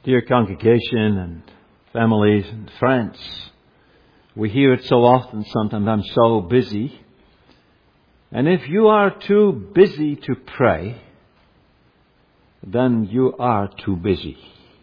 Dear congregation and families and friends, we hear it so often, sometimes I'm so busy. And if you are too busy to pray, then you are too busy.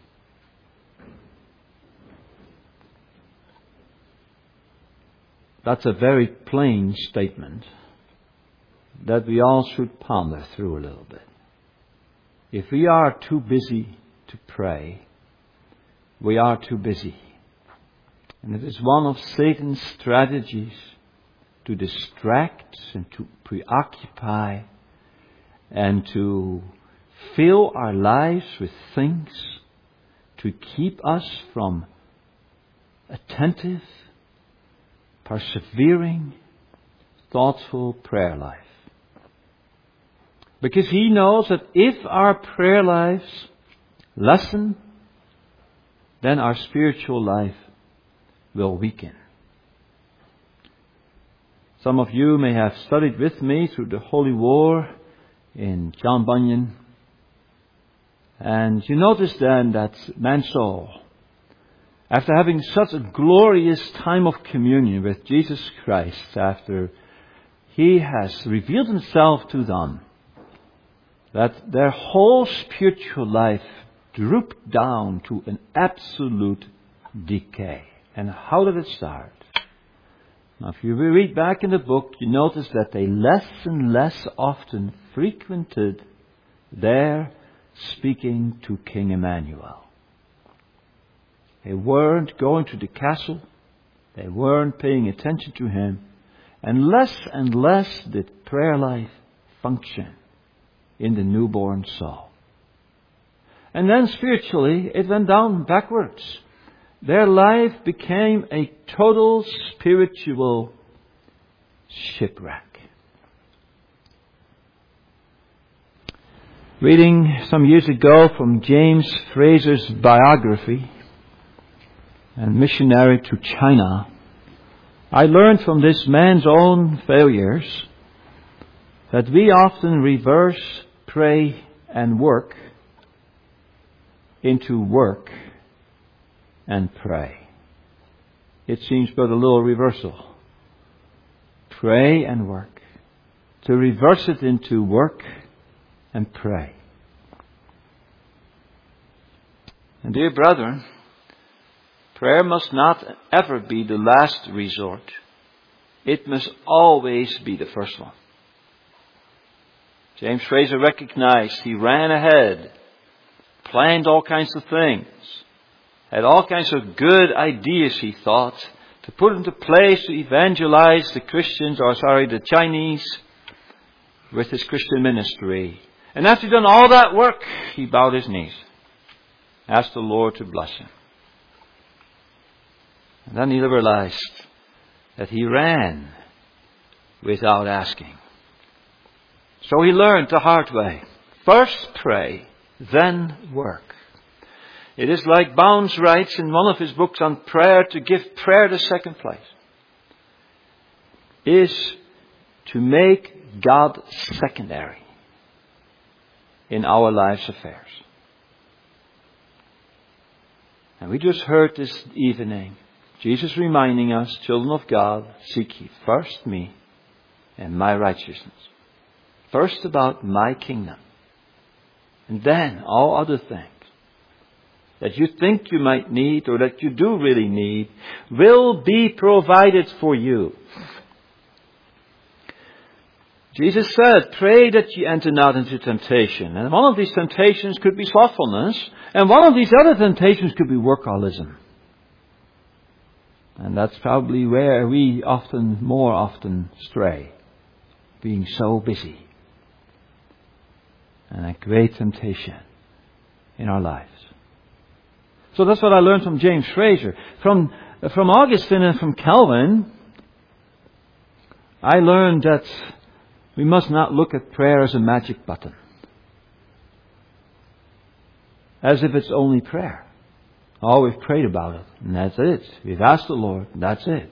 That's a very plain statement that we all should ponder through a little bit. If we are too busy to pray, we are too busy. And it is one of Satan's strategies to distract and to preoccupy and to fill our lives with things to keep us from attentive, persevering, thoughtful prayer life. Because he knows that if our prayer lives lessen, then our spiritual life will weaken. Some of you may have studied with me through the Holy War in John Bunyan. And you notice then that Mansoul, after having such a glorious time of communion with Jesus Christ, after he has revealed himself to them, that their whole spiritual life drooped down to an absolute decay. And how did it start? Now, if you read back in the book, you notice that they less and less often frequented their speaking to King Emmanuel. They weren't going to the castle. They weren't paying attention to him. And less did prayer life function in the newborn soul. And then spiritually, it went down backwards. Their life became a total spiritual shipwreck. Reading some years ago from James Fraser's biography, and missionary to China, I learned from this man's own failures that we often reverse pray and work into work and pray. It seems but a little reversal. Pray and work. To reverse it into work and pray. And dear brethren, prayer must not ever be the last resort. It must always be the first one. James Fraser recognized he ran ahead, planned all kinds of things, had all kinds of good ideas, he thought, to put into place to evangelize the Chinese with his Christian ministry. And after he'd done all that work, he bowed his knees, asked the Lord to bless him. And then he realized that he ran without asking. So he learned the hard way. First pray, then work. It is like Bounds writes in one of his books on prayer, to give prayer the second place is to make God secondary in our life's affairs. And we just heard this evening Jesus reminding us, children of God, seek ye first me and my righteousness. First about my kingdom. And then all other things that you think you might need or that you do really need will be provided for you. Jesus said, pray that ye enter not into temptation. And one of these temptations could be slothfulness. And one of these other temptations could be workaholism. And that's probably where we more often stray. Being so busy. And a great temptation in our lives. So that's what I learned from James Fraser. From Augustine and from Calvin, I learned that we must not look at prayer as a magic button. As if it's only prayer. Oh, we've prayed about it, and that's it. We've asked the Lord, and that's it.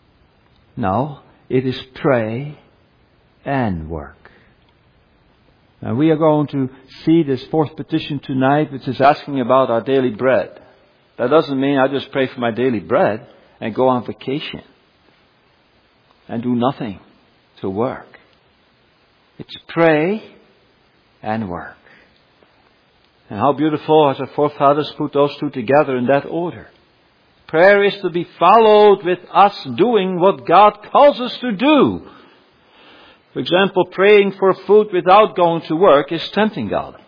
No, it is pray and work. And we are going to see this fourth petition tonight, which is asking about our daily bread. That doesn't mean I just pray for my daily bread and go on vacation and do nothing to work. It's pray and work. And how beautiful as our forefathers put those two together in that order. Prayer is to be followed with us doing what God calls us to do. For example, praying for food without going to work is tempting God.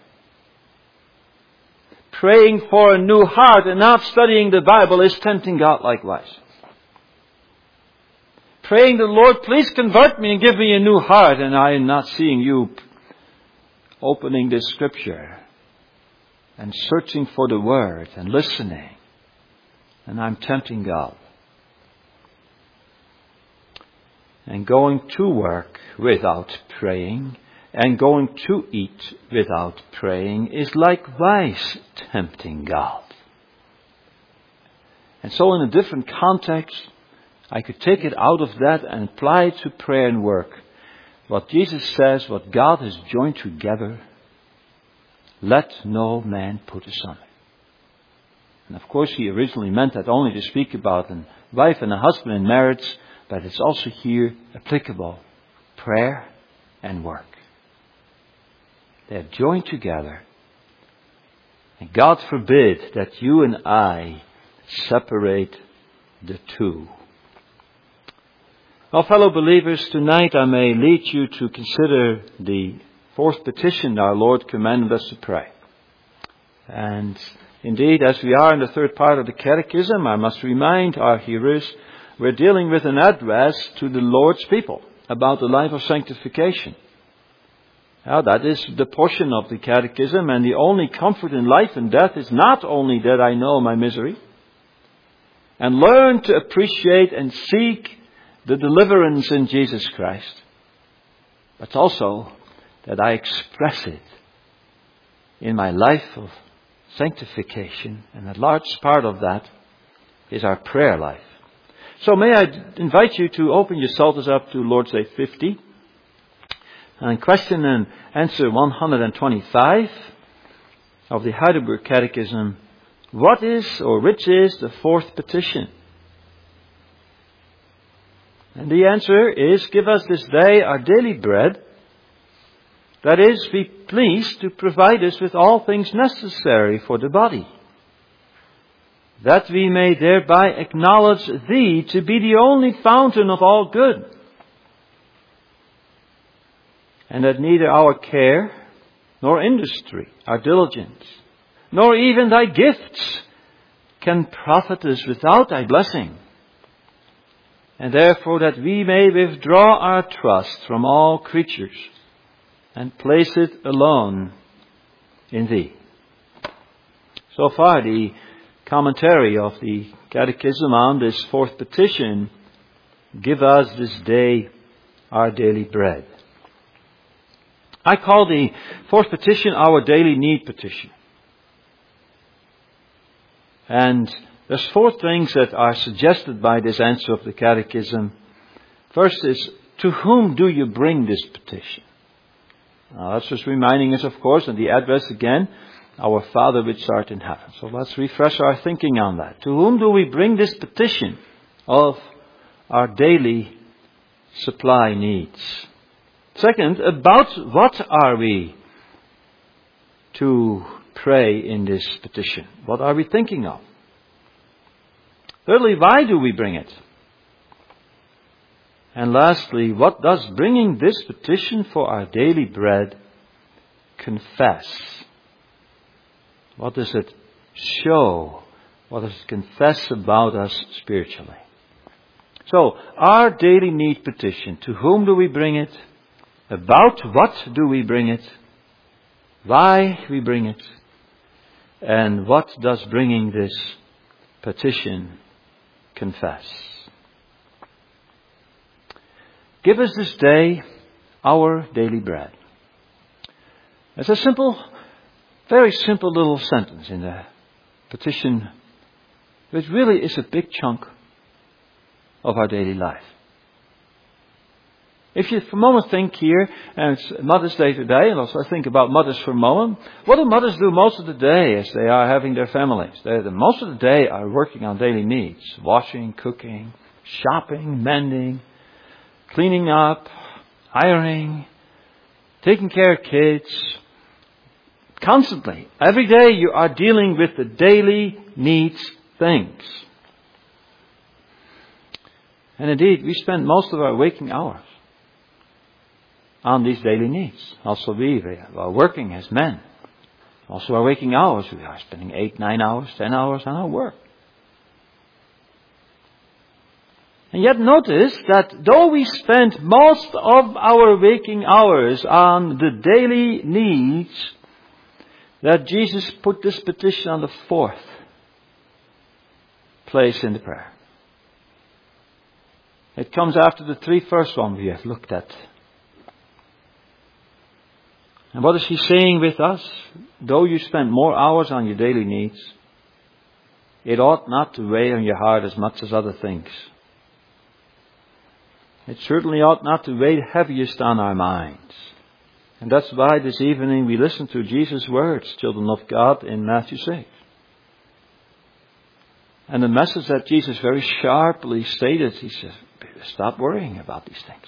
Praying for a new heart and not studying the Bible is tempting God likewise. Praying the Lord, please convert me and give me a new heart, and I am not seeing you opening this scripture and searching for the Word and listening. And I'm tempting God. And going to work without praying and going to eat without praying is likewise tempting God. And so in a different context, I could take it out of that and apply it to prayer and work. What Jesus says, what God has joined together, let no man put asunder. And of course he originally meant that only to speak about a wife and a husband in marriage, but it's also here applicable. Prayer and work. They are joined together. And God forbid that you and I separate the two. Well, fellow believers, tonight I may lead you to consider the fourth petition our Lord commanded us to pray. And indeed, as we are in the third part of the Catechism, I must remind our hearers, we're dealing with an address to the Lord's people about the life of sanctification. Now, that is the portion of the Catechism, and the only comfort in life and death is not only that I know my misery and learn to appreciate and seek the deliverance in Jesus Christ, but also that I express it in my life of sanctification, and a large part of that is our prayer life. So may I invite you to open your psalters up to Lord's Day 50, and question and answer 125 of the Heidelberg Catechism. What is, or which is, the fourth petition? And the answer is, give us this day our daily bread. That is, be pleased to provide us with all things necessary for the body, that we may thereby acknowledge Thee to be the only fountain of all good, and that neither our care, nor industry, our diligence, nor even Thy gifts can profit us without Thy blessing, and therefore that we may withdraw our trust from all creatures and place it alone in Thee. So far, the commentary of the Catechism on this fourth petition, give us this day our daily bread. I call the fourth petition our daily need petition. And there's four things that are suggested by this answer of the Catechism. First is, to whom do you bring this petition? Now, that's just reminding us, of course, and the address again, our Father which art in heaven. So let's refresh our thinking on that. To whom do we bring this petition of our daily supply needs? Second, about what are we to pray in this petition? What are we thinking of? Thirdly, why do we bring it? And lastly, what does bringing this petition for our daily bread confess? What does it show? What does it confess about us spiritually? So, our daily need petition, to whom do we bring it? About what do we bring it? Why we bring it? And what does bringing this petition confess? Give us this day our daily bread. It's a simple, very simple little sentence in the petition, which really is a big chunk of our daily life. If you for a moment think here, and it's Mother's Day today, and also think about mothers for a moment, what do mothers do most of the day as they are having their families? Most of the day are working on daily needs. Washing, cooking, shopping, mending, cleaning up, ironing, taking care of kids. Constantly, every day you are dealing with the daily needs things. And indeed, we spend most of our waking hours on these daily needs. Also we are working as men. Also our waking hours, we are spending 8, 9 hours, 10 hours on our work. And yet notice that though we spend most of our waking hours on the daily needs, that Jesus put this petition on the 4th place in the prayer. It comes after the 3 first ones we have looked at. And what is he saying with us? Though you spend more hours on your daily needs, it ought not to weigh on your heart as much as other things. It certainly ought not to weigh heaviest on our minds. And that's why this evening we listen to Jesus' words, children of God, in Matthew 6. And the message that Jesus very sharply stated, he says, stop worrying about these things.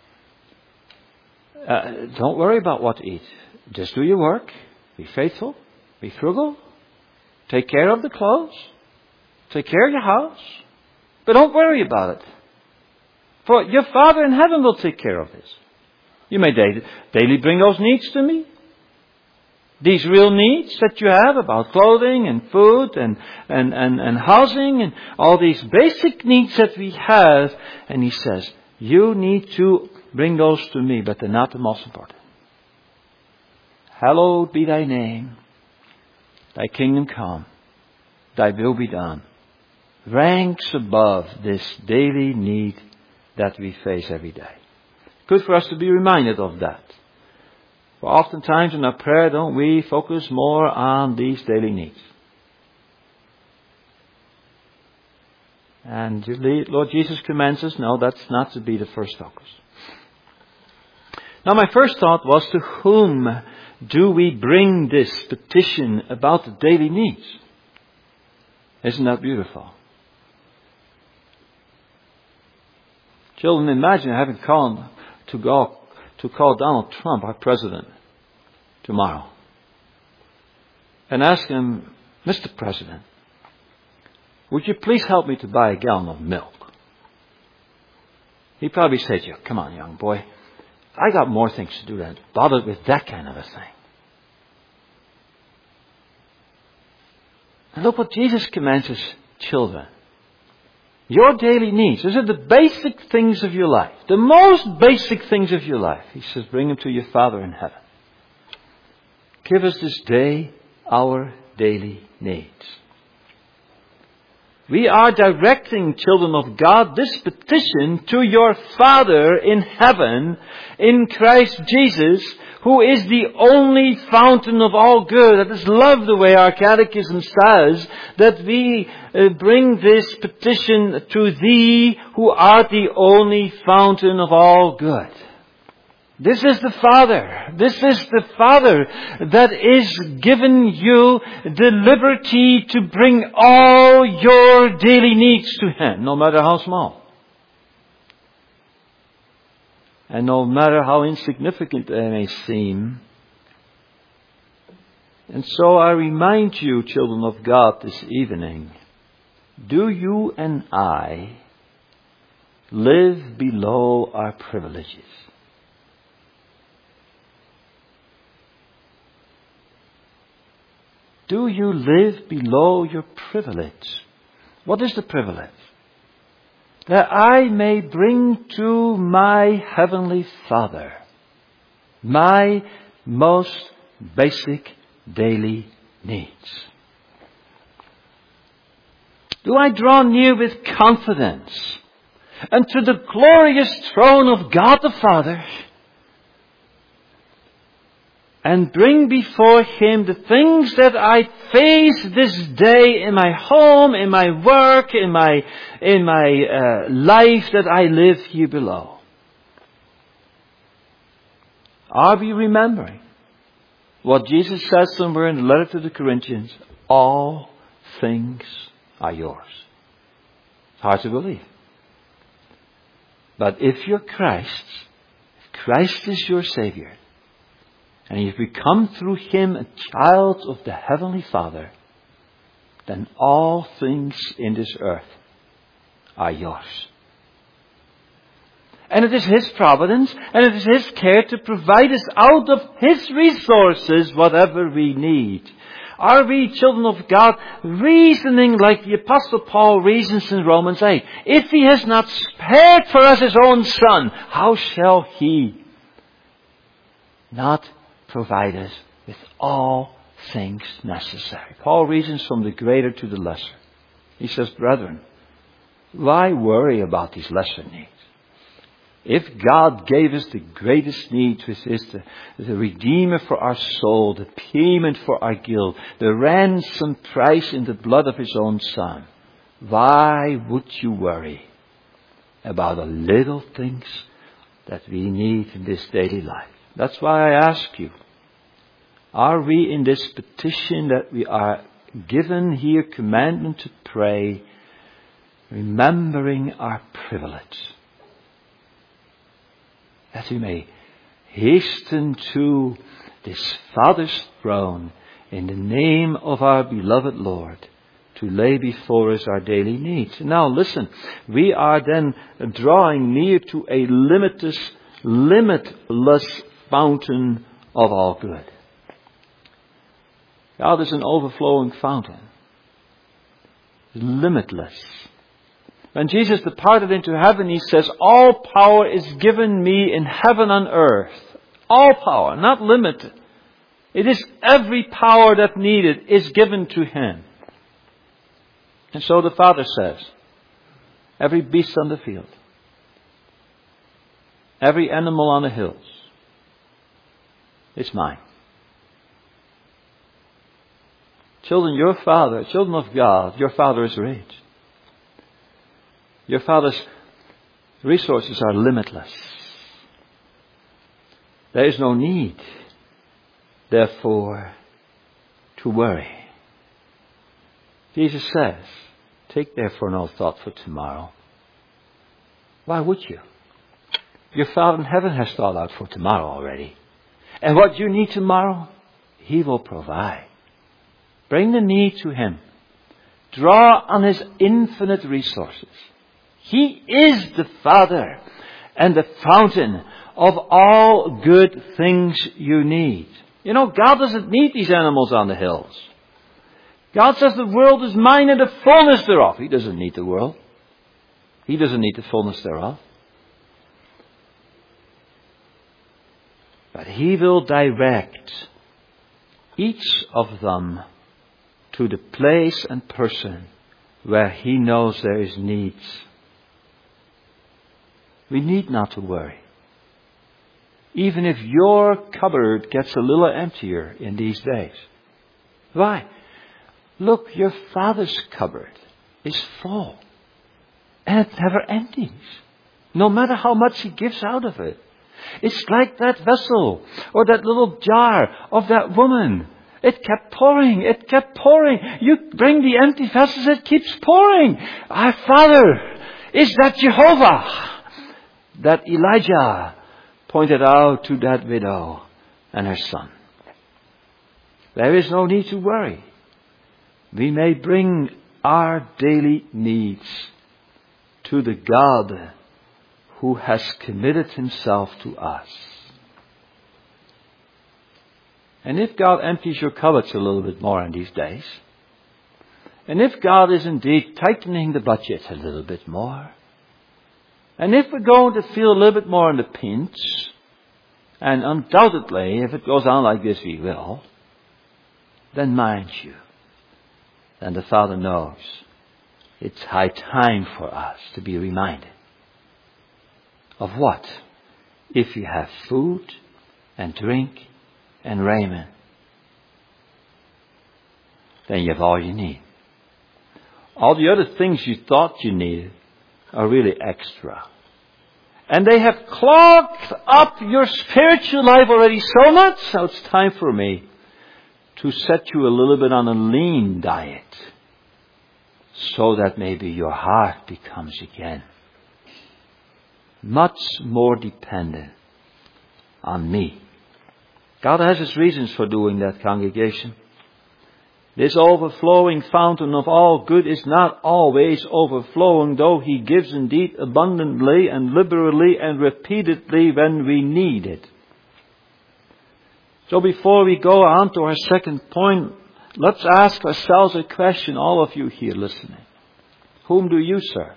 Don't worry about what to eat. Just do your work. Be faithful. Be frugal. Take care of the clothes. Take care of your house. But don't worry about it. For your Father in heaven will take care of this. You may daily bring those needs to me. These real needs that you have about clothing and food and housing and all these basic needs that we have. And he says, you need to bring those to me, but they're not the most important. Hallowed be thy name. Thy kingdom come. Thy will be done. Ranks above this daily need that we face every day. Good for us to be reminded of that. For oftentimes in our prayer, don't we focus more on these daily needs? And Lord Jesus commands us, no, that's not to be the first focus. Now my first thought was, to whom do we bring this petition about the daily needs? Isn't that beautiful? Children, imagine having to call Donald Trump our president tomorrow and ask him, Mr. President, would you please help me to buy a gallon of milk? He'd probably say to you, come on, young boy, I got more things to do than bother with that kind of a thing. And look what Jesus commands his children. Your daily needs. Those are the basic things of your life. The most basic things of your life. He says, bring them to your Father in heaven. Give us this day our daily needs. We are directing, children of God, this petition to your Father in heaven, in Christ Jesus, who is the only fountain of all good. That is love, the way our catechism says, that we bring this petition to thee, who art the only fountain of all good. This is the Father. This is the Father that is given you the liberty to bring all your daily needs to Him, no matter how small. And no matter how insignificant they may seem. And so I remind you, children of God, this evening, do you and I live below our privileges? Do you live below your privilege? What is the privilege? That I may bring to my Heavenly Father my most basic daily needs. Do I draw near with confidence unto the glorious throne of God the Father, and bring before Him the things that I face this day in my home, in my work, in my life that I live here below? Are we remembering what Jesus says somewhere in the letter to the Corinthians? All things are yours. It's hard to believe. But if you're Christ's, if Christ is your Savior, and you've become through Him a child of the Heavenly Father, then all things in this earth are yours. And it is His providence, and it is His care to provide us out of His resources whatever we need. Are we, children of God, reasoning like the Apostle Paul reasons in Romans 8? If He has not spared for us His own Son, how shall He not provide us with all things necessary? Paul reasons from the greater to the lesser. He says, brethren, why worry about these lesser needs? If God gave us the greatest need, which is the Redeemer for our soul, the payment for our guilt, the ransom price in the blood of His own Son, why would you worry about the little things that we need in this daily life? That's why I ask you, are we in this petition that we are given here commandment to pray, remembering our privilege? That we may hasten to this Father's throne in the name of our beloved Lord to lay before us our daily needs. Now listen, we are then drawing near to a limitless fountain of all good. God is an overflowing fountain. Limitless. When Jesus departed into heaven, He says, all power is given me in heaven and earth. All power, not limited. It is every power that needed is given to Him. And so the Father says, every beast on the field, every animal on the hills, it's mine. Children, your Father, children of God, your Father is rich. Your Father's resources are limitless. There is no need, therefore, to worry. Jesus says, take therefore no thought for tomorrow. Why would you? Your Father in heaven has thought out for tomorrow already. And what you need tomorrow, He will provide. Bring the need to Him. Draw on His infinite resources. He is the Father and the fountain of all good things you need. You know, God doesn't need these animals on the hills. God says the world is mine and the fullness thereof. He doesn't need the world. He doesn't need the fullness thereof. But He will direct each of them to the place and person where He knows there is needs. We need not to worry. Even if your cupboard gets a little emptier in these days. Why? Look, your Father's cupboard is full. And it never empties. No matter how much He gives out of it. It's like that vessel or that little jar of that woman. It kept pouring. It kept pouring. You bring the empty vessels, it keeps pouring. Our Father is that Jehovah that Elijah pointed out to that widow and her son. There is no need to worry. We may bring our daily needs to the God who has committed Himself to us. And if God empties your cupboards a little bit more in these days, and if God is indeed tightening the budget a little bit more, and if we're going to feel a little bit more in the pinch, and undoubtedly, if it goes on like this, we will, then mind you, then the Father knows it's high time for us to be reminded of what? If you have food and drink and raiment, then you have all you need. All the other things you thought you needed are really extra. And they have clogged up your spiritual life already so much, so it's time for me to set you a little bit on a lean diet, so that maybe your heart becomes again much more dependent on me. God has His reasons for doing that, congregation. This overflowing fountain of all good is not always overflowing, though He gives indeed abundantly and liberally and repeatedly when we need it. So before we go on to our second point, let's ask ourselves a question, all of you here listening. Whom do you serve?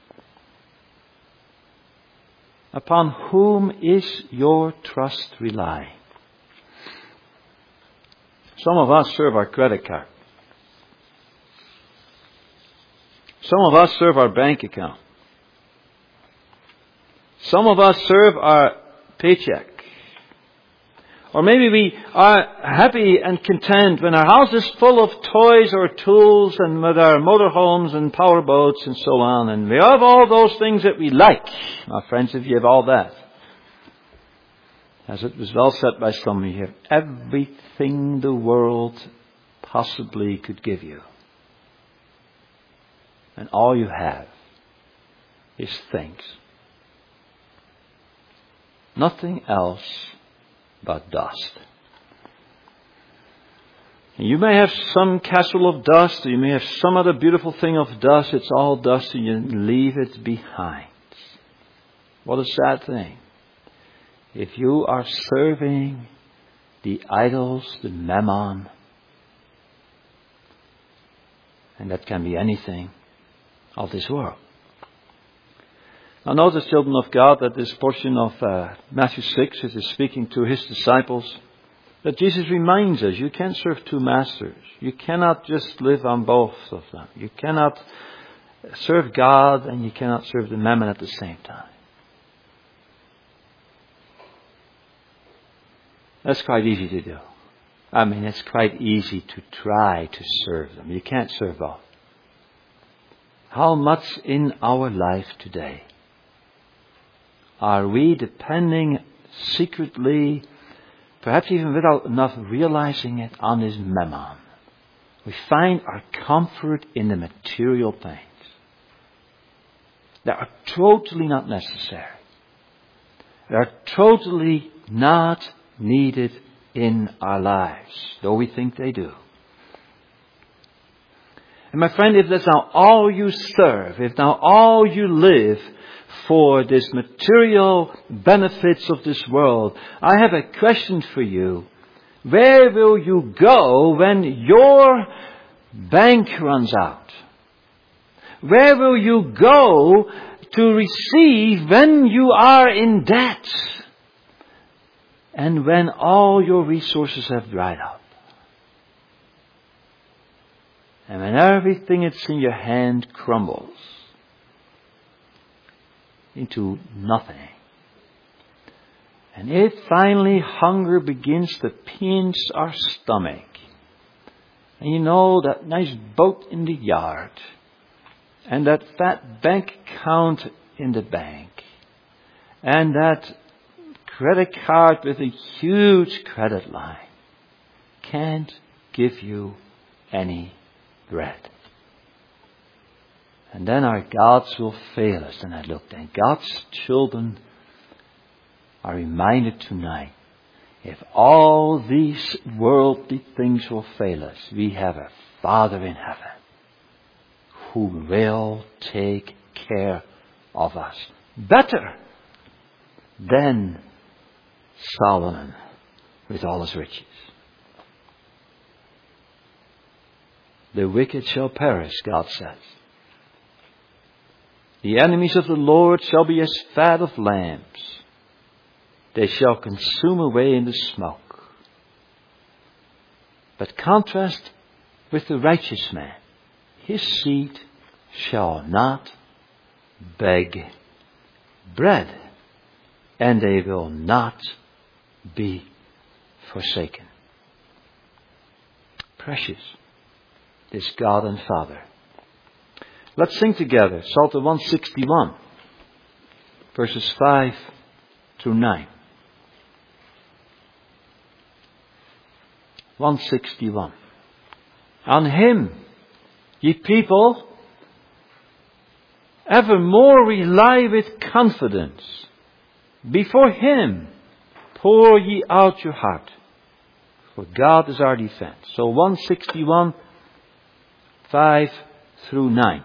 Upon whom is your trust relying? Some of us serve our credit card. Some of us serve our bank account. Some of us serve our paycheck. Or maybe we are happy and content when our house is full of toys or tools, and with our motorhomes and powerboats and so on. And we have all those things that we like. My friends, if you have all that, as it was well said by some of you, have everything the world possibly could give you. And all you have is things. Nothing else but dust. And you may have some castle of dust, or you may have some other beautiful thing of dust. It's all dust, and you leave it behind. What a sad thing. If you are serving the idols, the mammon, and that can be anything of this world. Now notice, children of God, that this portion of Matthew 6 is speaking to His disciples, that Jesus reminds us, you can't serve two masters. You cannot just live on both of them. You cannot serve God and you cannot serve the mammon at the same time. That's quite easy to do. I mean, it's quite easy to try to serve them. You can't serve both. How much in our life today are we depending secretly, perhaps even without enough realizing it, on this mammon? We find our comfort in the material things that are totally not necessary. They are totally not needed in our lives, though we think they do. And my friend, if that's now all you serve, if now all you live for this material benefits of this world, I have a question for you. Where will you go when your bank runs out? Where will you go to receive when you are in debt? And when all your resources have dried up? And when everything that's in your hand crumbles into nothing. And if finally hunger begins to pinch our stomach, and you know that nice boat in the yard, and that fat bank account in the bank, and that credit card with a huge credit line can't give you any bread. And then our gods will fail us. And I looked, and God's children are reminded tonight, if all these worldly things will fail us, we have a Father in heaven who will take care of us better than Solomon with all his riches. The wicked shall perish, God says. The enemies of the Lord shall be as fat of lambs. They shall consume away in the smoke. But contrast with the righteous man. His seed shall not beg bread, and they will not be forsaken. Precious is God and Father. Let's sing together Psalter 161. verses 5 through 9. 161. On him, ye people, evermore rely with confidence. Before him, pour ye out your heart. For God is our defense. So 161, 5 through 9.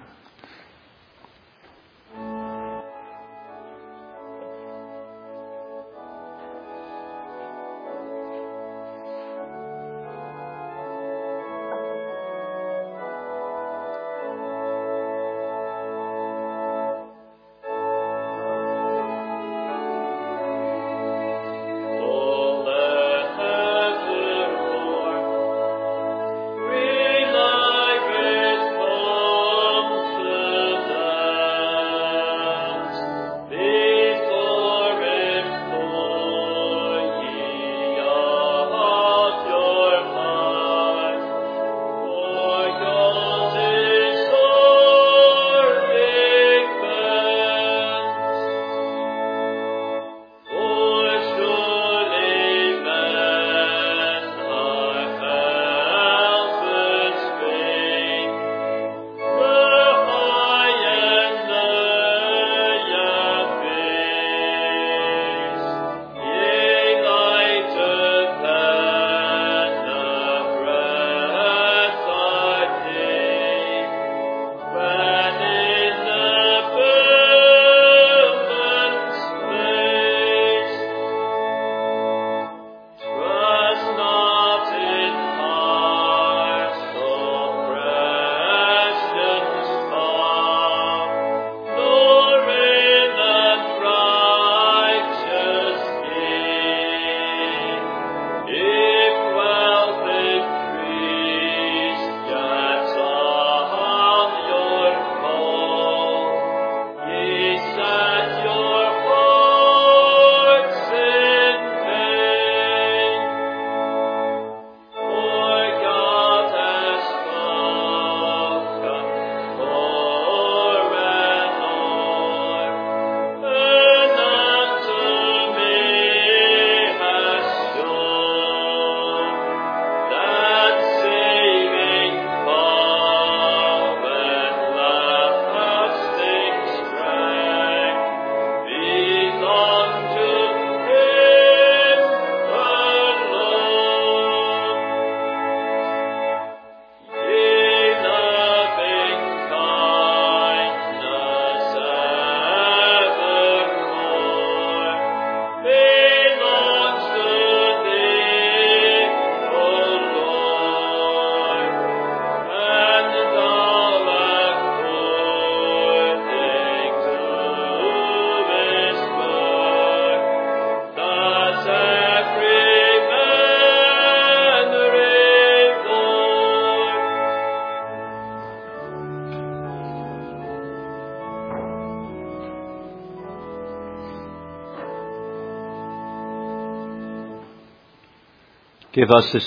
Give us this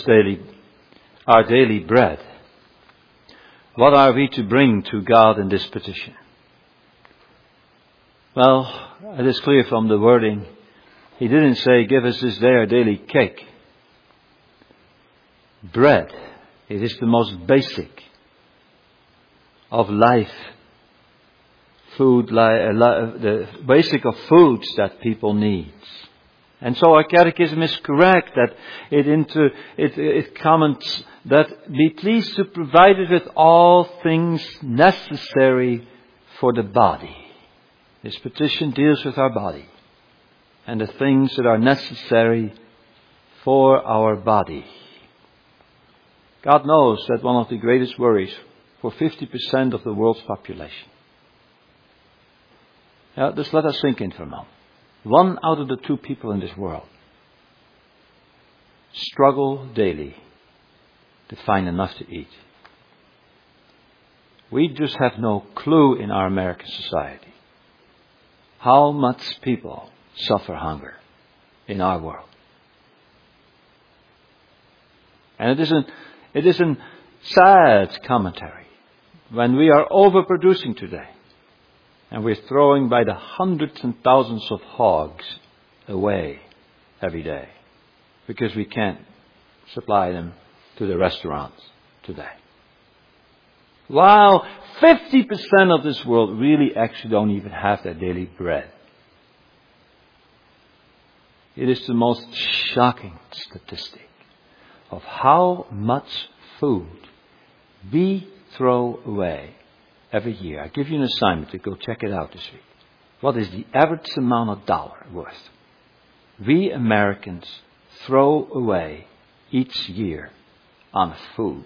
our daily bread. What are we to bring to God in this petition? Well, it is clear from the wording, he didn't say, give us this day our daily cake. Bread, it is the most basic of life. Food, the basic of foods that people need. And so our catechism is correct that it comments that be pleased to provide it with all things necessary for the body. This petition deals with our body and the things that are necessary for our body. God knows that one of the greatest worries for 50% of the world's population. Now, just let us sink in for a moment. 1 out of the 2 people in this world struggle daily to find enough to eat. We just have no clue in our American society how much people suffer hunger in our world. And it is a sad commentary when we are overproducing today. And we're throwing by the hundreds and thousands of hogs away every day because we can't supply them to the restaurants today. While 50% of this world really actually don't even have their daily bread. It is the most shocking statistic of how much food we throw away every year. I give you an assignment to go check it out this week. What is the average amount of dollar worth we Americans throw away each year on food?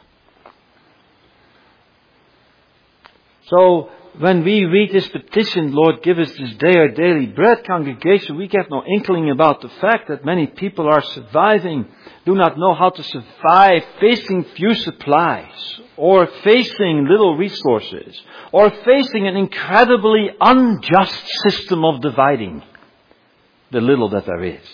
So, when we read this petition, Lord, give us this day our daily bread, congregation, we get no inkling about the fact that many people are surviving, do not know how to survive, facing few supplies, or facing little resources, or facing an incredibly unjust system of dividing the little that there is.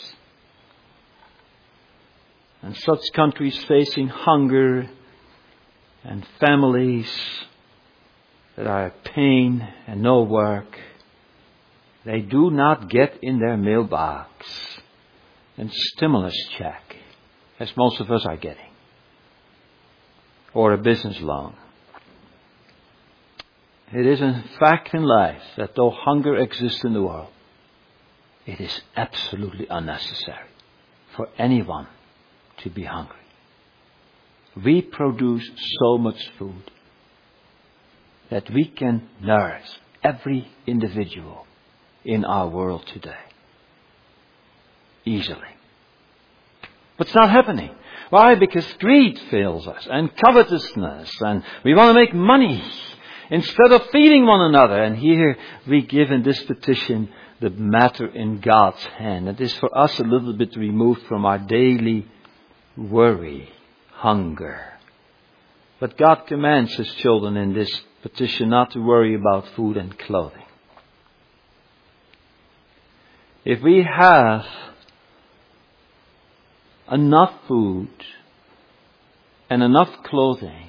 And such countries facing hunger and families that are in pain and no work, they do not get in their mailbox a stimulus check, as most of us are getting, or a business loan. It is a fact in life that though hunger exists in the world, it is absolutely unnecessary for anyone to be hungry. We produce so much food that we can nourish every individual in our world today. Easily. But it's not happening. Why? Because greed fails us, and covetousness, and we want to make money instead of feeding one another. And here we give in this petition the matter in God's hand. It is for us a little bit removed from our daily worry, hunger. But God commands His children in this petition not to worry about food and clothing. If we have enough food and enough clothing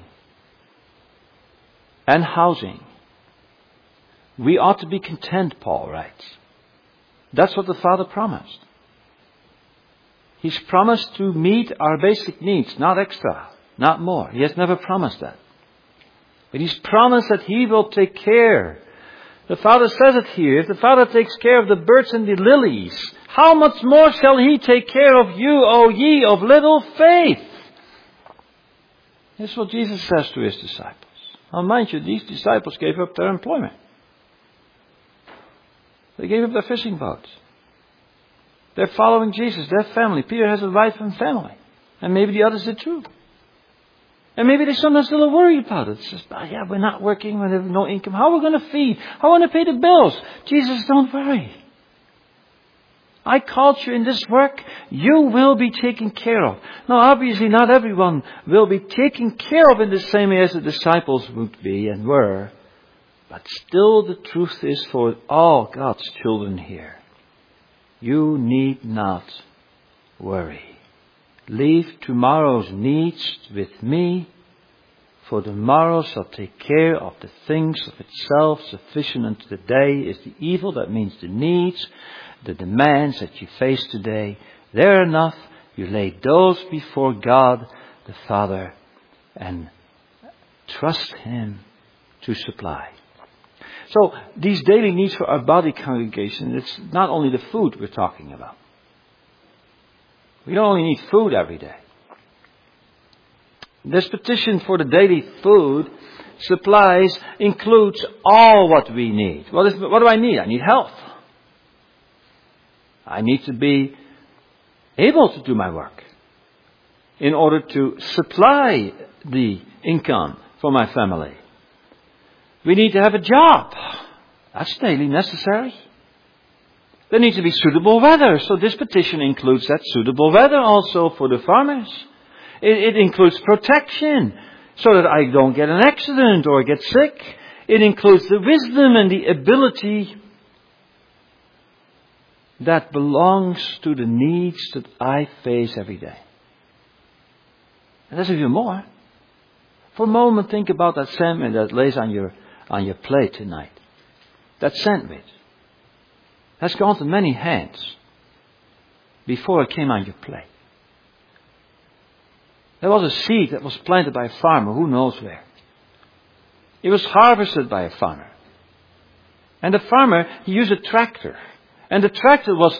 and housing, we ought to be content, Paul writes. That's what the Father promised. He's promised to meet our basic needs, not extra, not more. He has never promised that. But He's promised that He will take care. The Father says it here. If the Father takes care of the birds and the lilies, how much more shall He take care of you, O ye of little faith? That's what Jesus says to His disciples. Now mind you, these disciples gave up their employment. They gave up their fishing boats. They're following Jesus, their family. Peter has a wife and family. And maybe the others did too. And maybe they sometimes still worry about it. It's just, we're not working, we have no income. How are we going to feed? How are we going to pay the bills? Jesus, don't worry. I called you in this work. You will be taken care of. Now, obviously, not everyone will be taken care of in the same way as the disciples would be and were. But still, the truth is for all God's children here. You need not worry. Leave tomorrow's needs with me, for tomorrow shall take care of the things of itself. Sufficient unto the day is the evil. That means the needs, the demands that you face today. They're enough. You lay those before God the Father and trust Him to supply. So these daily needs for our body, congregation, it's not only the food we're talking about. We don't only need food every day. This petition for the daily food supplies includes all what we need. What do I need? I need health. I need to be able to do my work in order to supply the income for my family. We need to have a job. That's daily necessary. There needs to be suitable weather. So this petition includes that suitable weather also for the farmers. It includes protection so that I don't get an accident or get sick. It includes the wisdom and the ability that belongs to the needs that I face every day. And there's even more. For a moment, think about that salmon that lays on your plate tonight. that sandwich has gone to many hands before it came on your plate. There was a seed that was planted by a farmer, who knows where. It was harvested by a farmer. And the farmer, he used a tractor. And the tractor was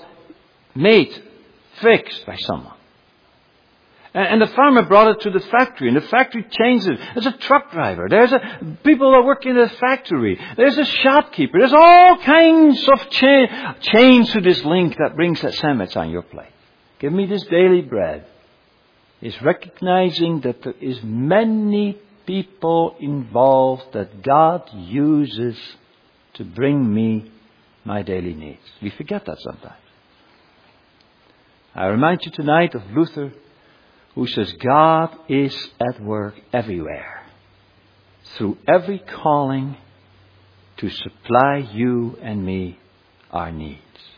fixed by someone. And the farmer brought it to the factory, and the factory changed it. There's a truck driver. People that work in the factory. There's a shopkeeper. There's all kinds of chains to this link that brings that sandwich on your plate. Give me this daily bread. Is recognizing that there is many people involved that God uses to bring me my daily needs. We forget that sometimes. I remind you tonight of Luther, who says God is at work everywhere, through every calling, to supply you and me our needs.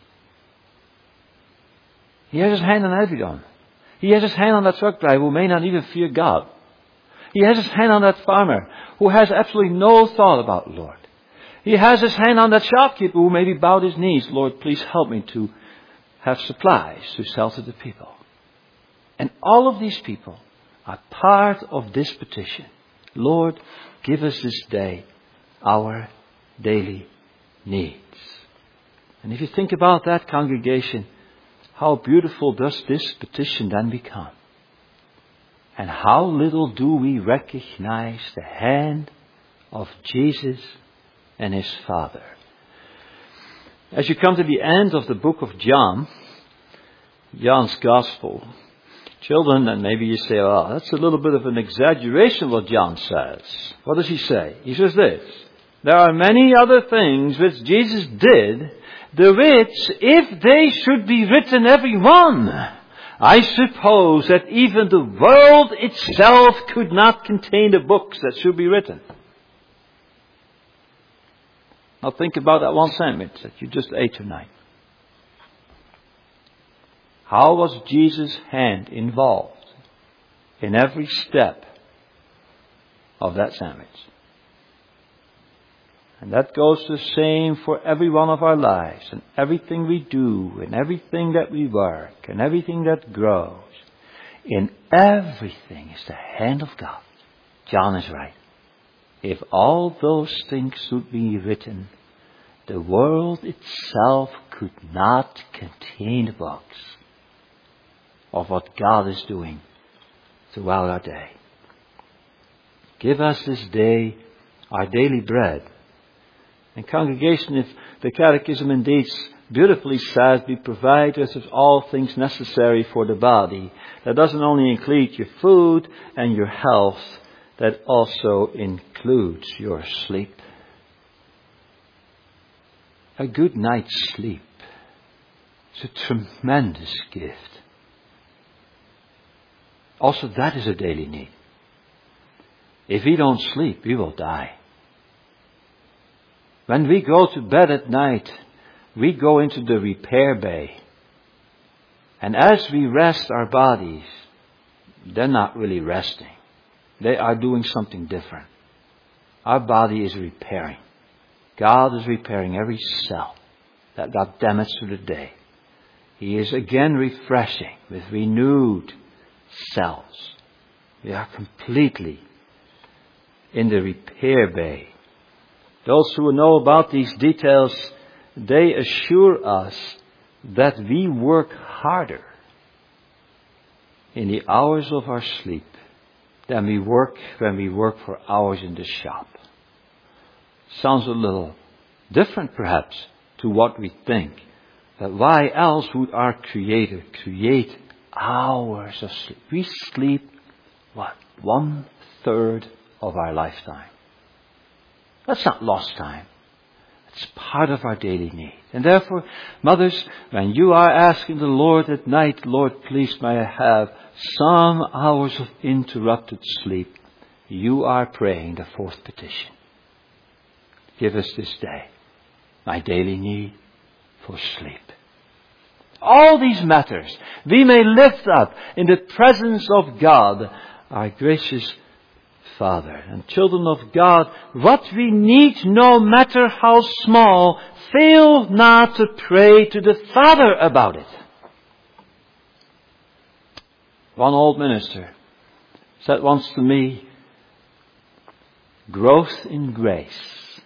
He has his hand on everyone. He has his hand on that truck driver who may not even fear God. He has his hand on that farmer who has absolutely no thought about the Lord. He has his hand on that shopkeeper who maybe bowed his knees. Lord, please help me to have supplies to sell to the people. And all of these people are part of this petition. Lord, give us this day our daily needs. And if you think about that, congregation, how beautiful does this petition then become? And how little do we recognize the hand of Jesus and His Father. As you come to the end of the book of John, John's Gospel, children, and maybe you say, oh, that's a little bit of an exaggeration what John says. What does he say? He says this: there are many other things which Jesus did, the which, if they should be written every one, I suppose that even the world itself could not contain the books that should be written. Now think about that one sandwich that you just ate tonight. How was Jesus' hand involved in every step of that sandwich? And that goes the same for every one of our lives, and everything we do, and everything that we work, and everything that grows. In everything is the hand of God. John is right. If all those things should be written, the world itself could not contain the books of what God is doing throughout our day. Give us this day our daily bread. And congregation, if the Catechism indeed beautifully says, we provide us with all things necessary for the body, that doesn't only include your food and your health, that also includes your sleep. A good night's sleep is a tremendous gift. Also, that is a daily need. If we don't sleep, we will die. When we go to bed at night, we go into the repair bay. And as we rest our bodies, they're not really resting. They are doing something different. Our body is repairing. God is repairing every cell that got damaged through the day. He is again refreshing with renewed cells. We are completely in the repair bay. Those who know about these details, they assure us that we work harder in the hours of our sleep than we work when we work for hours in the shop. Sounds a little different perhaps to what we think. But why else would our Creator create hours of sleep? We sleep, 1/3 of our lifetime. That's not lost time. It's part of our daily need. And therefore, mothers, when you are asking the Lord at night, Lord, please may I have some hours of interrupted sleep, you are praying the fourth petition. Give us this day my daily need for sleep. All these matters we may lift up in the presence of God, our gracious Father. And children of God, what we need, no matter how small, fail not to pray to the Father about it. One old minister said once to me, growth in grace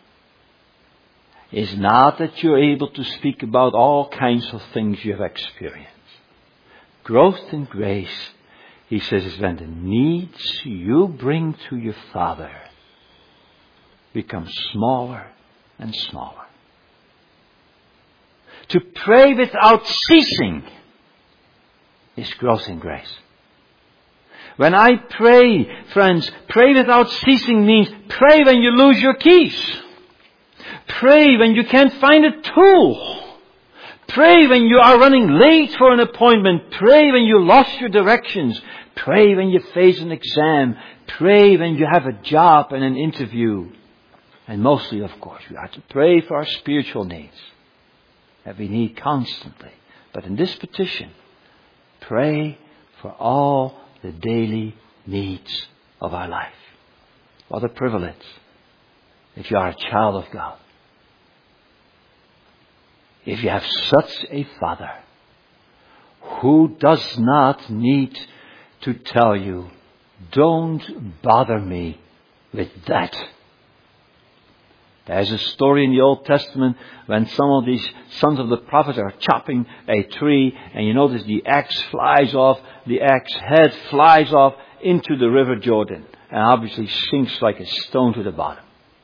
is not that you're able to speak about all kinds of things you have experienced. Growth in grace, he says, is when the needs you bring to your Father become smaller and smaller. To pray without ceasing is growth in grace. When I pray, friends, pray without ceasing means pray when you lose your keys. Pray when you can't find a tool. Pray when you are running late for an appointment. Pray when you lost your directions. Pray when you face an exam. Pray when you have a job and an interview. And mostly, of course, we are to pray for our spiritual needs that we need constantly. But in this petition, pray for all the daily needs of our life. What a privilege if you are a child of God. If you have such a Father who does not need to tell you, don't bother me with that. There's a story in the Old Testament when some of these sons of the prophets are chopping a tree, and you notice the axe flies off, the axe head flies off into the river Jordan, and obviously sinks like a stone to the bottom.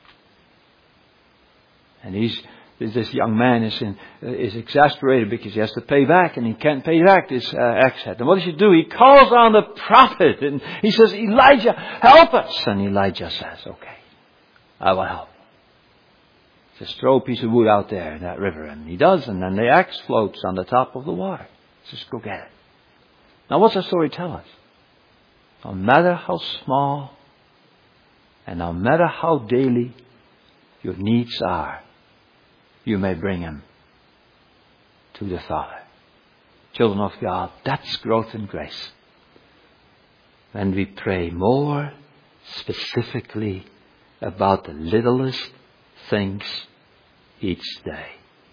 And this young man is exasperated because he has to pay back, and he can't pay back this axe head. And what does he do? He calls on the prophet, and he says, Elijah, help us! And Elijah says, okay, I will help. Just throw a piece of wood out there in that river. And he does, and then the axe floats on the top of the water. Just go get it. Now what's that story tell us? No matter how small and no matter how daily your needs are, you may bring them to the Father. Children of God, that's growth in grace. When we pray more specifically about the littlest things each day.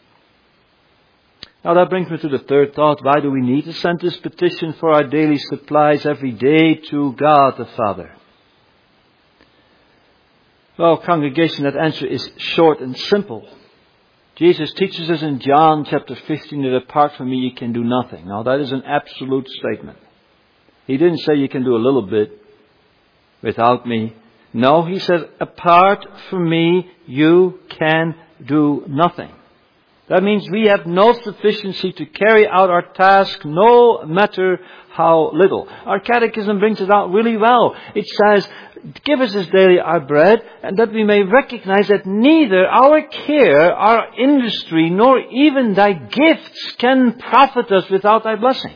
Now that brings me to the third thought. Why do we need to send this petition for our daily supplies every day to God the Father? Well, congregation, that answer is short and simple. Jesus teaches us in John chapter 15 that apart from me you can do nothing. Now that is an absolute statement. He didn't say you can do a little bit without me. No, he says, apart from me, you can do nothing. That means we have no sufficiency to carry out our task, no matter how little. Our catechism brings it out really well. It says, give us this daily our bread, and that we may recognize that neither our care, our industry, nor even thy gifts can profit us without thy blessing.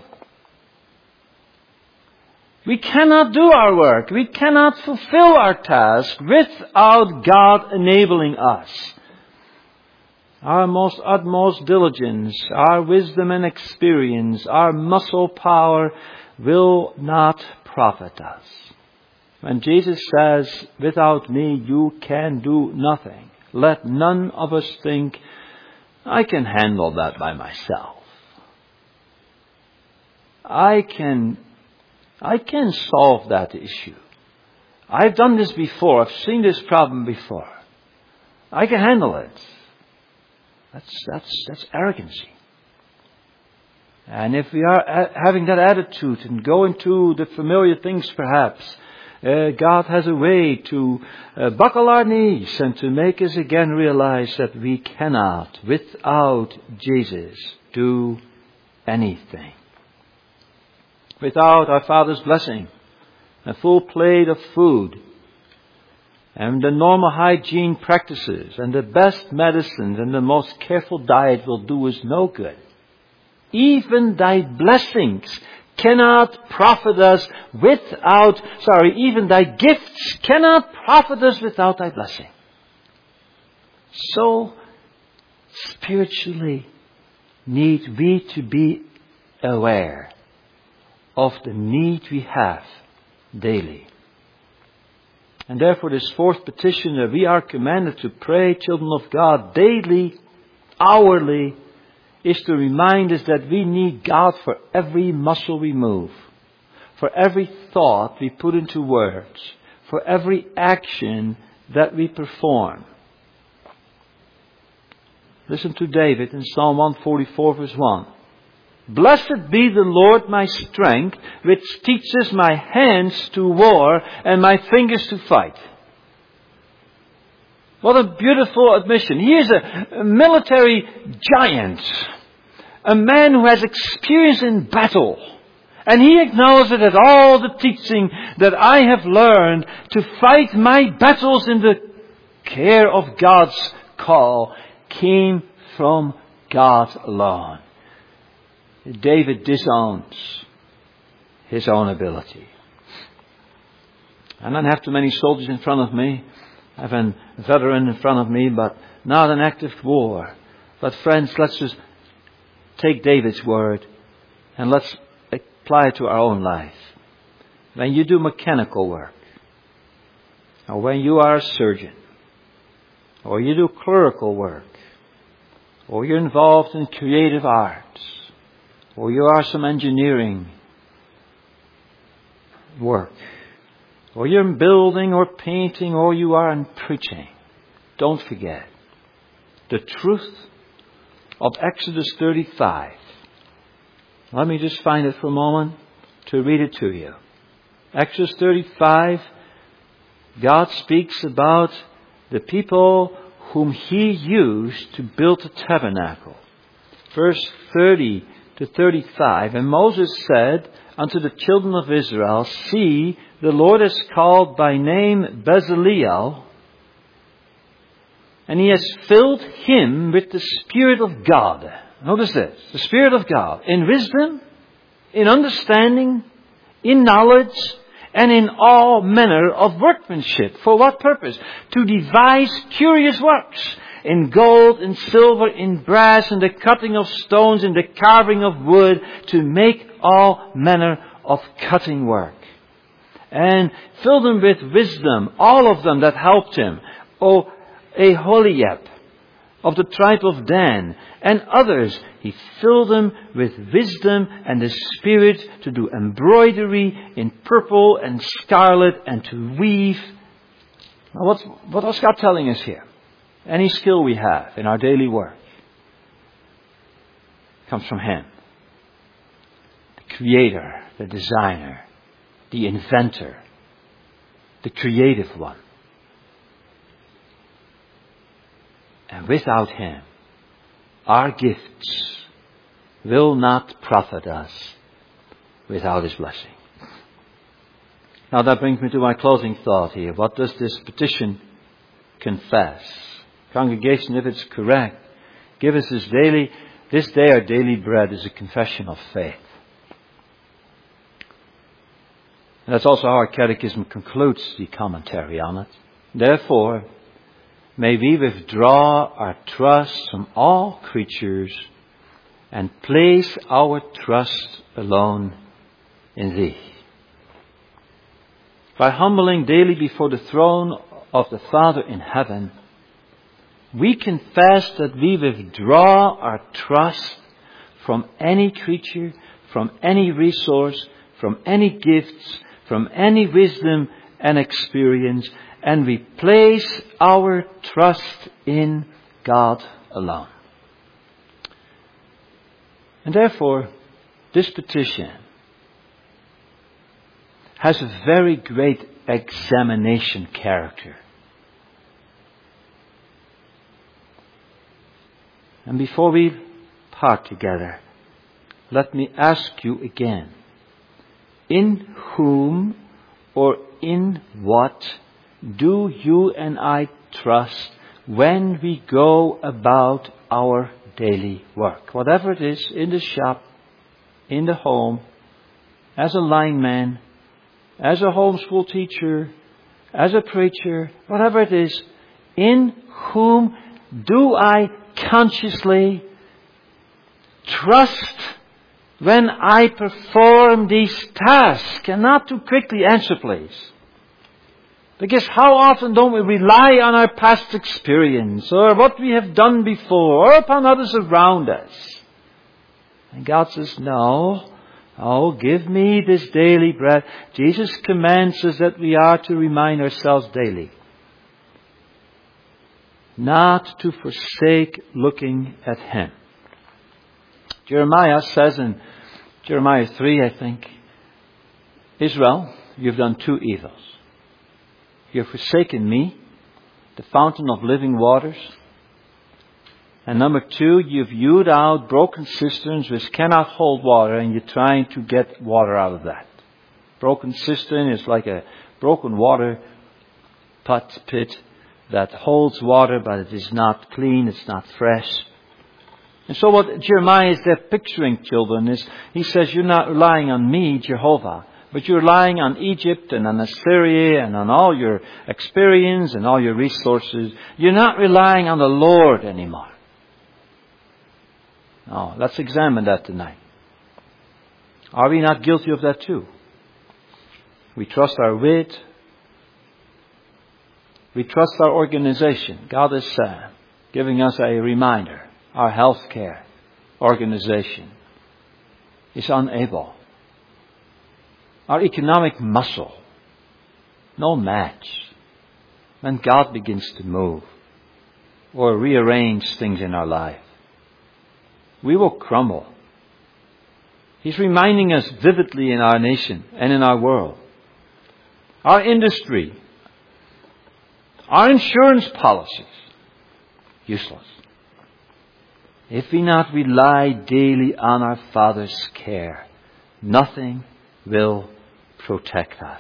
We cannot do our work. We cannot fulfill our task without God enabling us. Our most utmost diligence, our wisdom and experience, our muscle power will not profit us. When Jesus says, without me you can do nothing, let none of us think, I can handle that by myself. I can solve that issue. I've done this before. I've seen this problem before. I can handle it. That's arrogancy. And if we are having that attitude and go into the familiar things perhaps, God has a way to buckle our knees and to make us again realize that we cannot, without Jesus, do anything. Without our Father's blessing, a full plate of food, and the normal hygiene practices, and the best medicines, and the most careful diet will do us no good. Even thy blessings cannot profit us even thy gifts cannot profit us without thy blessing. So, spiritually, need we to be aware of the need we have daily. And therefore this fourth petition that we are commanded to pray, children of God, daily, hourly, is to remind us that we need God for every muscle we move, for every thought we put into words, for every action that we perform. Listen to David in Psalm 144 verse 1. Blessed be the Lord my strength, which teaches my hands to war and my fingers to fight. What a beautiful admission. He is a military giant. A man who has experience in battle. And he acknowledges that all the teaching that I have learned to fight my battles in the care of God's call came from God alone. David disowns his own ability. I don't have too many soldiers in front of me. I have a veteran in front of me, but not an active war. But friends, let's just take David's word and let's apply it to our own life. When you do mechanical work, or when you are a surgeon, or you do clerical work, or you're involved in creative arts, or you are some engineering work, or you're in building or painting, or you are in preaching, don't forget the truth of Exodus 35. Let me just find it for a moment to read it to you. Exodus 35, God speaks about the people whom He used to build the tabernacle. Verse 30 to 35, and Moses said unto the children of Israel, see, the Lord has called by name Bezaleel, and He has filled him with the Spirit of God. Notice this, the Spirit of God, in wisdom, in understanding, in knowledge, and in all manner of workmanship. For what purpose? To devise curious works, in gold, in silver, in brass, in the cutting of stones, in the carving of wood, to make all manner of cutting work. And fill them with wisdom, all of them that helped him. O Aholiab, of the tribe of Dan, and others, He filled them with wisdom and the Spirit to do embroidery in purple and scarlet and to weave. Now what was God telling us here? Any skill we have in our daily work comes from Him. The Creator, the Designer, the Inventor, the Creative One. And without Him, our gifts will not profit us without His blessing. Now that brings me to my closing thought here. What does this petition confess? Congregation, if it's correct, give us this day our daily bread is a confession of faith. And that's also how our catechism concludes the commentary on it. Therefore, may we withdraw our trust from all creatures and place our trust alone in Thee. By humbling daily before the throne of the Father in heaven, we confess that we withdraw our trust from any creature, from any resource, from any gifts, from any wisdom and experience, and we place our trust in God alone. And therefore, this petition has a very great examination character. And before we part together, let me ask you again, in whom or in what do you and I trust when we go about our daily work? Whatever it is, in the shop, in the home, as a lineman, as a homeschool teacher, as a preacher, whatever it is, in whom do I consciously trust when I perform these tasks? And not too quickly answer, please. Because how often don't we rely on our past experience or what we have done before or upon others around us? And God says, no. Oh, give me this daily bread. Jesus commands us that we are to remind ourselves daily. Not to forsake looking at Him. Jeremiah says in Jeremiah 3, I think, Israel, you've done two evils. You've forsaken me, the fountain of living waters. And number two, you've hewed out broken cisterns which cannot hold water, and you're trying to get water out of that. Broken cistern is like a broken water pit that holds water, but it is not clean, it's not fresh. And so what Jeremiah is there picturing, children, is he says, you're not relying on me, Jehovah, but you're relying on Egypt and on Assyria and on all your experience and all your resources. You're not relying on the Lord anymore. Now, let's examine that tonight. Are we not guilty of that too? We trust our wit. We trust our organization. God is giving us a reminder. Our healthcare organization is unable. Our economic muscle, no match. When God begins to move or rearrange things in our life, we will crumble. He's reminding us vividly in our nation and in our world. Our industry, our insurance policies, useless. If we not rely daily on our Father's care, nothing will protect us.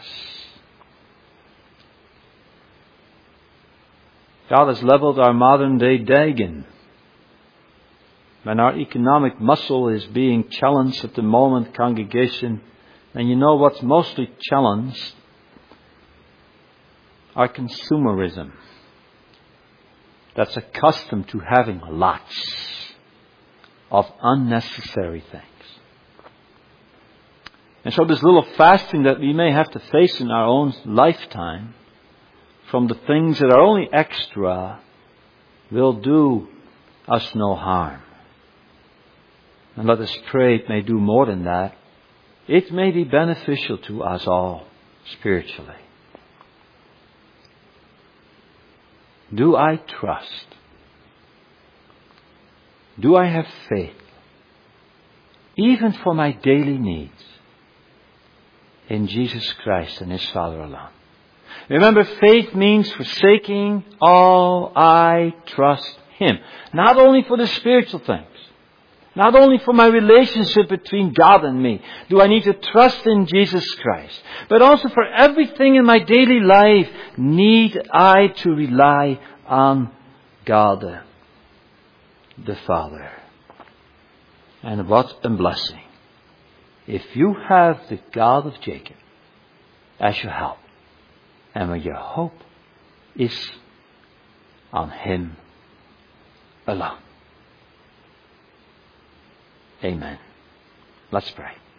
God has leveled our modern day Dagon. When our economic muscle is being challenged at the moment, congregation, and you know what's mostly challenged? Our consumerism. That's accustomed to having lots of unnecessary things. And so this little fasting that we may have to face in our own lifetime from the things that are only extra will do us no harm. And let us pray it may do more than that. It may be beneficial to us all spiritually. Do I trust? Do I have faith? Even for my daily needs in Jesus Christ and His Father alone. Remember, faith means forsaking all. I trust Him. Not only for the spiritual things. Not only for my relationship between God and me do I need to trust in Jesus Christ, but also for everything in my daily life need I to rely on God the Father. And what a blessing if you have the God of Jacob as your help, and when your hope is on Him alone. Amen. Let's pray.